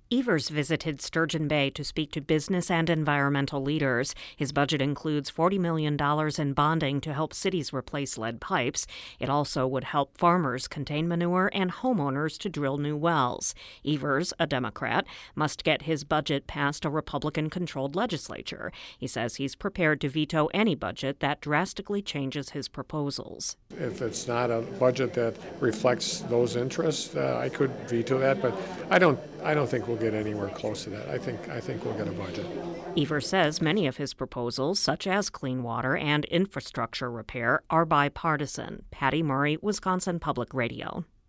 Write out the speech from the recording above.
Evers visited Sturgeon Bay to speak to business and environmental leaders. His budget includes $40 million in bonding to help cities replace lead pipes. It also would help farmers contain manure and homeowners to drill new wells. Evers, a Democrat, must get his budget past a Republican-controlled legislature. He says he's prepared to veto any budget that drastically changes his proposals. If it's not a budget that reflects those interests, I could veto that, but I don't think we'll get anywhere close to that. I think we'll get a budget. Evers says many of his proposals, such as clean water and infrastructure repair, are bipartisan. Patty Murray, Wisconsin Public Radio.